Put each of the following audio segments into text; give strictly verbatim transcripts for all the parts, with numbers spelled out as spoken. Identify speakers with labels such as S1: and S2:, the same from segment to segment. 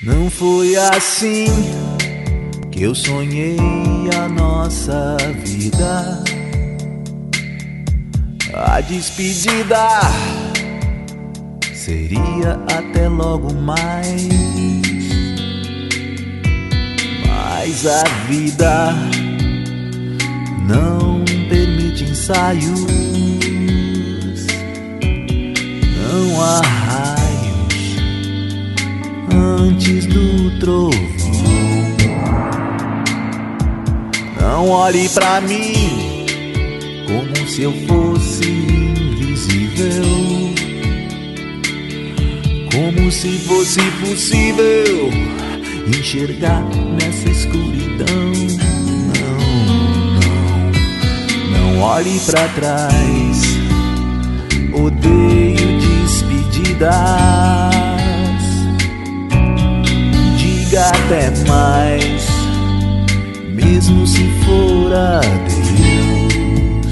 S1: Não foi assim que eu sonhei a nossa vida. A despedida seria até logo mais, mas a vida não permite ensaios. Não há raios antes do trovão. Não olhe pra mim como se eu fosse invisível, como se fosse possível enxergar nessa escuridão. Não, não, não olhe pra trás. Odeio despedidas. Diga até mais, mesmo se for adeus.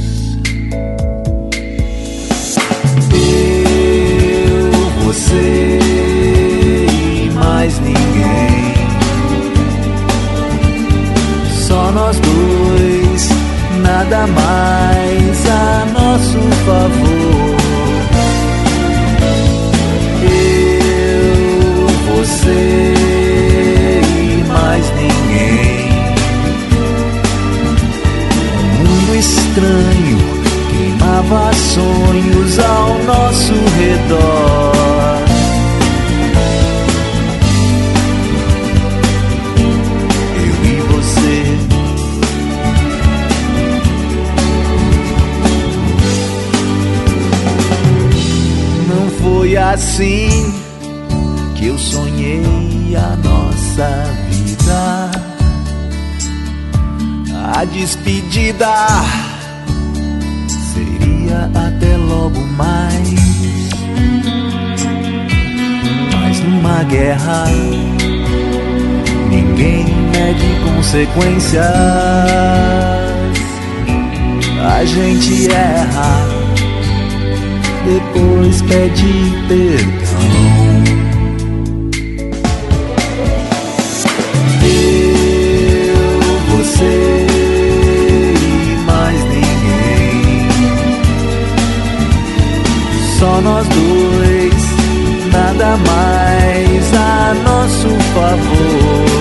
S1: Eu, você e mais ninguém, só nós dois, nada mais a nosso favor. Eu, você e mais ninguém. Um mundo estranho queimava sonhos ao nosso redor. Eu e você. Não foi assim que eu sonhei a nossa vida. A despedida seria até logo mais, mas numa guerra ninguém mede consequências. A gente erra, depois pede perdão. Eu, você e mais ninguém, só nós dois, nada mais a nosso favor.